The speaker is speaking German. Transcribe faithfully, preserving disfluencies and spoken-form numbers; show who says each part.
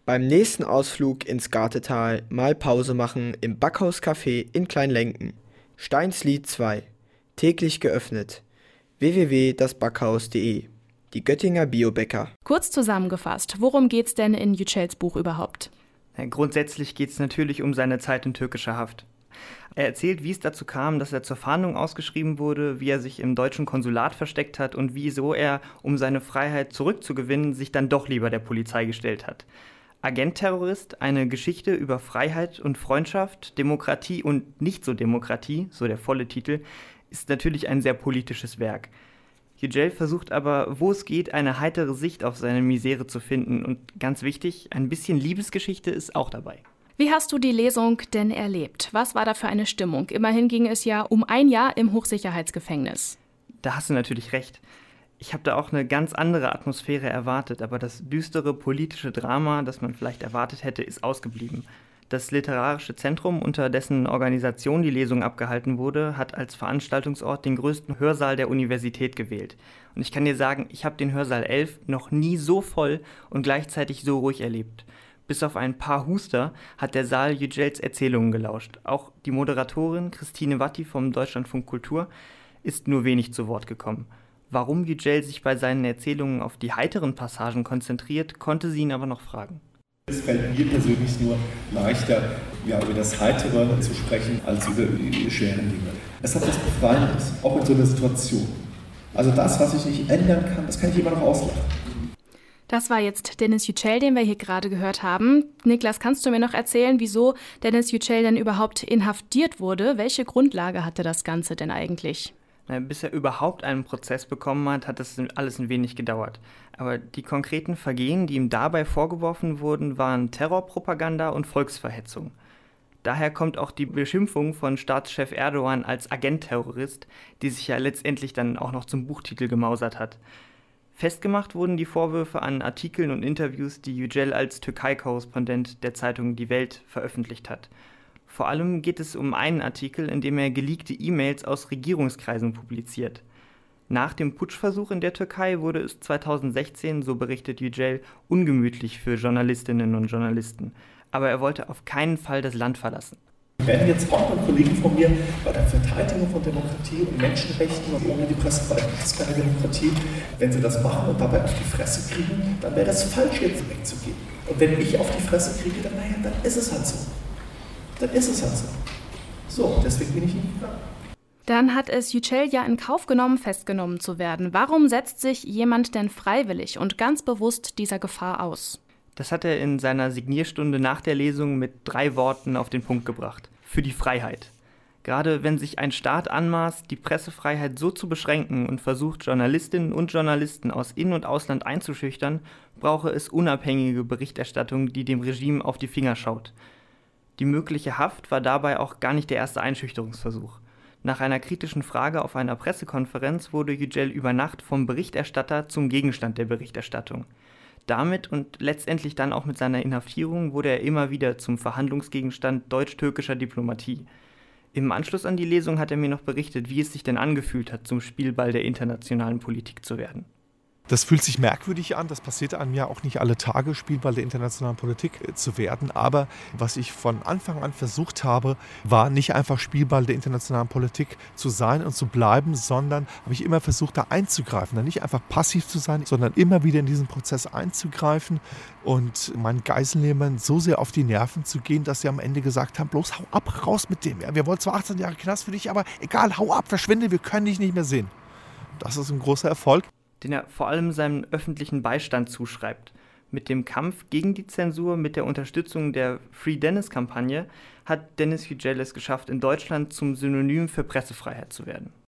Speaker 1: Beim nächsten Ausflug ins Gartetal mal Pause machen im Backhaus-Café in Kleinlenken. Steinslied zwei. Täglich geöffnet. w w w punkt das backhaus punkt de. Die Göttinger Biobäcker.
Speaker 2: Kurz zusammengefasst, worum geht's denn in Yücels Buch überhaupt?
Speaker 3: Ja, grundsätzlich geht es natürlich um seine Zeit in türkischer Haft. Er erzählt, wie es dazu kam, dass er zur Fahndung ausgeschrieben wurde, wie er sich im deutschen Konsulat versteckt hat und wieso er, um seine Freiheit zurückzugewinnen, sich dann doch lieber der Polizei gestellt hat. Agent-Terrorist, eine Geschichte über Freiheit und Freundschaft, Demokratie und Nicht-so-Demokratie, so der volle Titel, ist natürlich ein sehr politisches Werk. Yücel versucht aber, wo es geht, eine heitere Sicht auf seine Misere zu finden und ganz wichtig, ein bisschen Liebesgeschichte ist auch dabei.
Speaker 2: Wie hast du die Lesung denn erlebt? Was war da für eine Stimmung? Immerhin ging es ja um ein Jahr im Hochsicherheitsgefängnis.
Speaker 3: Da hast du natürlich recht. Ich habe da auch eine ganz andere Atmosphäre erwartet, aber das düstere politische Drama, das man vielleicht erwartet hätte, ist ausgeblieben. Das Literarische Zentrum, unter dessen Organisation die Lesung abgehalten wurde, hat als Veranstaltungsort den größten Hörsaal der Universität gewählt. Und ich kann dir sagen, ich habe den Hörsaal elf noch nie so voll und gleichzeitig so ruhig erlebt. Bis auf ein paar Huster hat der Saal Yücels Erzählungen gelauscht. Auch die Moderatorin Christine Watti vom Deutschlandfunk Kultur ist nur wenig zu Wort gekommen. Warum Yücel sich bei seinen Erzählungen auf die heiteren Passagen konzentriert, konnte sie ihn aber noch fragen.
Speaker 4: Es fällt mir persönlich nur leichter, ja, über das Heitere zu sprechen, als über die schweren Dinge. Es hat was Befreiendes, auch in so einer Situation. Also das, was ich nicht ändern kann, das kann ich immer noch auslachen.
Speaker 2: Das war jetzt Deniz Yücel, den wir hier gerade gehört haben. Niklas, kannst du mir noch erzählen, wieso Deniz Yücel denn überhaupt inhaftiert wurde? Welche Grundlage hatte das Ganze denn eigentlich?
Speaker 3: Na, bis er überhaupt einen Prozess bekommen hat, hat das alles ein wenig gedauert. Aber die konkreten Vergehen, die ihm dabei vorgeworfen wurden, waren Terrorpropaganda und Volksverhetzung. Daher kommt auch die Beschimpfung von Staatschef Erdogan als Agent-Terrorist, die sich ja letztendlich dann auch noch zum Buchtitel gemausert hat. Festgemacht wurden die Vorwürfe an Artikeln und Interviews, die Yücel als Türkei-Korrespondent der Zeitung Die Welt veröffentlicht hat. Vor allem geht es um einen Artikel, in dem er geleakte E-Mails aus Regierungskreisen publiziert. Nach dem Putschversuch in der Türkei wurde es zweitausendsechzehn, so berichtet Yücel, ungemütlich für Journalistinnen und Journalisten. Aber er wollte auf keinen Fall das Land verlassen.
Speaker 4: Werden jetzt auch ein Kollegen von mir bei der Verteidigung von Demokratie und Menschenrechten und ohne die Pressefreiheit gibt es keine Demokratie. Wenn sie das machen und dabei auf die Fresse kriegen, dann wäre das falsch, jetzt wegzugehen. Und wenn ich auf die Fresse kriege, dann, naja, dann ist es halt so. Dann ist es halt so. So, deswegen bin ich nicht gegangen.
Speaker 2: Dann hat es Yücel ja in Kauf genommen, festgenommen zu werden. Warum setzt sich jemand denn freiwillig und ganz bewusst dieser Gefahr aus?
Speaker 3: Das hat er in seiner Signierstunde nach der Lesung mit drei Worten auf den Punkt gebracht. Für die Freiheit. Gerade wenn sich ein Staat anmaßt, die Pressefreiheit so zu beschränken und versucht, Journalistinnen und Journalisten aus In- und Ausland einzuschüchtern, brauche es unabhängige Berichterstattung, die dem Regime auf die Finger schaut. Die mögliche Haft war dabei auch gar nicht der erste Einschüchterungsversuch. Nach einer kritischen Frage auf einer Pressekonferenz wurde Yücel über Nacht vom Berichterstatter zum Gegenstand der Berichterstattung. Damit und letztendlich dann auch mit seiner Inhaftierung wurde er immer wieder zum Verhandlungsgegenstand deutsch-türkischer Diplomatie. Im Anschluss an die Lesung hat er mir noch berichtet, wie es sich denn angefühlt hat, zum Spielball der internationalen Politik zu werden.
Speaker 5: Das fühlt sich merkwürdig an, das passiert einem ja auch nicht alle Tage, Spielball der internationalen Politik äh, zu werden. Aber was ich von Anfang an versucht habe, war nicht einfach Spielball der internationalen Politik zu sein und zu bleiben, sondern habe ich immer versucht, da einzugreifen. Da nicht einfach passiv zu sein, sondern immer wieder in diesen Prozess einzugreifen und meinen Geiselnehmern so sehr auf die Nerven zu gehen, dass sie am Ende gesagt haben, bloß hau ab, raus mit dem. Ja, wir wollen zwar achtzehn Jahre Knast für dich, aber egal, hau ab, verschwinde, wir können dich nicht mehr sehen. Das ist ein großer Erfolg,
Speaker 3: den er vor allem seinem öffentlichen Beistand zuschreibt. Mit dem Kampf gegen die Zensur, mit der Unterstützung der Free Dennis-Kampagne hat Deniz Yücel es geschafft, in Deutschland zum Synonym für Pressefreiheit zu werden.